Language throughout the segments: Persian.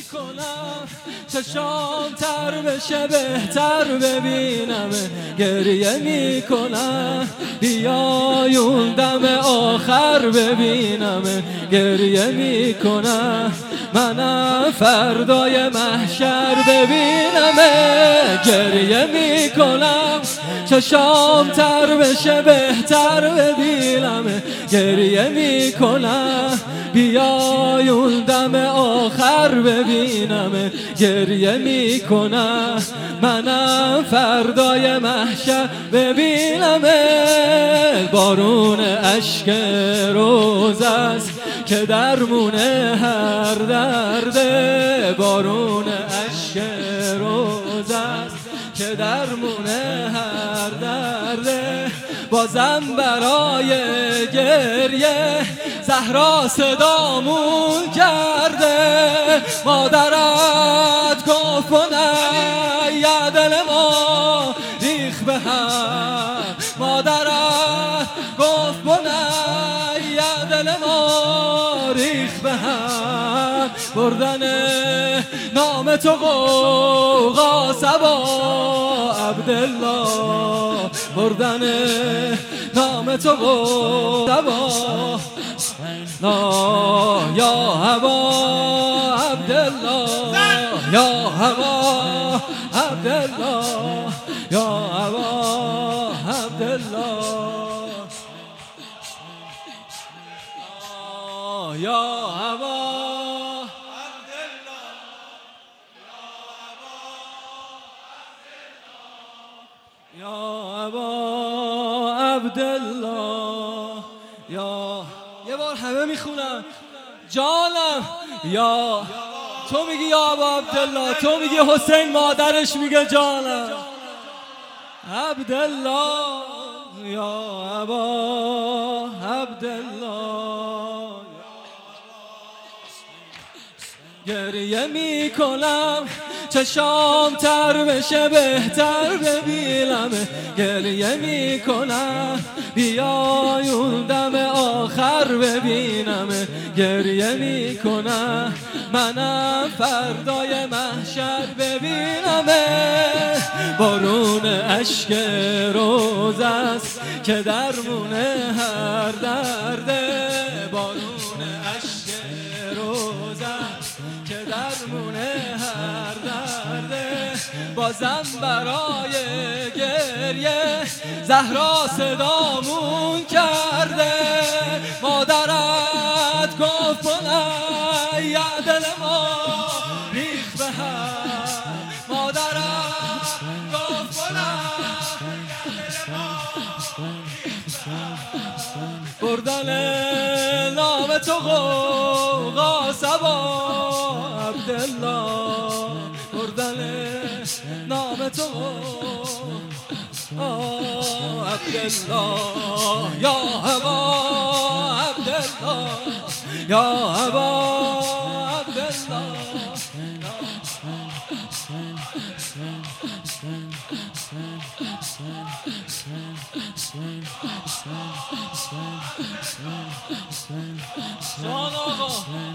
میکنم چشام تر بشه بهتر ببینم، گریه میکنم بیای اون دم آخر ببینم، گریه میکنم منم فردای محشر ببینم، گریه میکنم چشام تر بشه بهتر ببینم، گریه میکنم بیای اون دم آخر ببینم، گریه میکنم منم فردای محشر ببینم. بارون اشک روز است که درمونه هر درده، بارون اشک روز است که درمونه هر درده، بازم برای گریه زهرا صدامون کرده، مادرت گفت بنی دل ما ریخ به هم، مادرت گفت بنی دل ما ریخ به هم، بردن نام تو قوقا صبا عبدالله، بردن نام تو قوقا صبا یا هوا عبدالله، یا هوا عبدالله، یا هوا عبدالله، یا هوا یا ابا عبدالله. یه بار همه میخونم جانم، یا تو میگی یا ابا عبدالله، تو میگی حسین مادرش میگه جانم عبدالله، یا ابا عبدالله. گریه میکنم چشام تر بشه بهتر ببینم، گریه میکنم بیای اون دم آخر ببینم، گریه میکنم منم فردای محشر ببینم، بارون اشک روز است که درمونه هر درده، بارون اشک روز است که درمونه هر درده، بازم برای گریه زهرا صدامون کرده، مادرت گفت بنی دل ما ریخ به هم، مادرت گفت بنی دل ما بردن نام تو قوقا صبا عبدالله، بردن نام تو عبدالله، یا هوا عبدالله، یا هوا عبدالله. جان آقا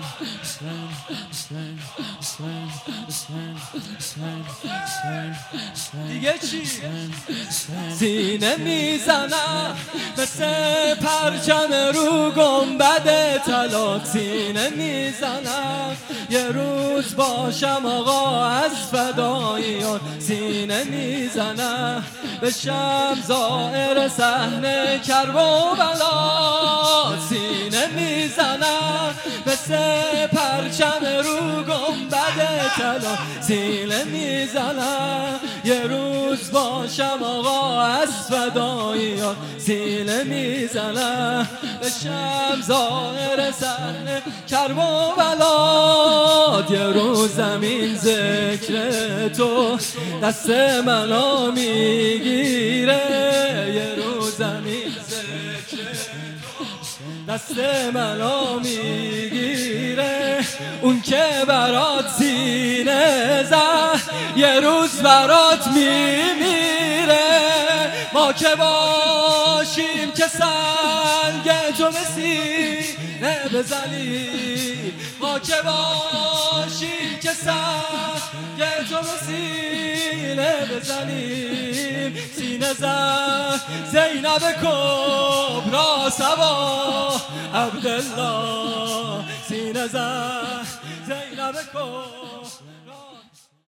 دیگه چی؟ سینه میزنم مثل پرچم رو گنبد طلا، سینه میزنم یه روز باشم آقا از فداییان، سینه میزنم بشم زائر صحنه کربلا، سینه میزنم مثل پرچم رو گنبد طلا، سینه میزنم یه روز باشم آقا از فداییان، سینه میزنم بشم زائر صحنه کربلا، یه روز زمین ذکر تو دست منو میگیره، یه روز زمین ذکر دست منو میگیره، اون که برات سینه زد یه روز برات میمیره، ما که باشیم که سنگ تو به سینه بزنی، ما که باشیم که سنگ تو به سینه بزنیم، سینه زن زینب کبرا صبا عبدالله، سینه زن زینب کبرا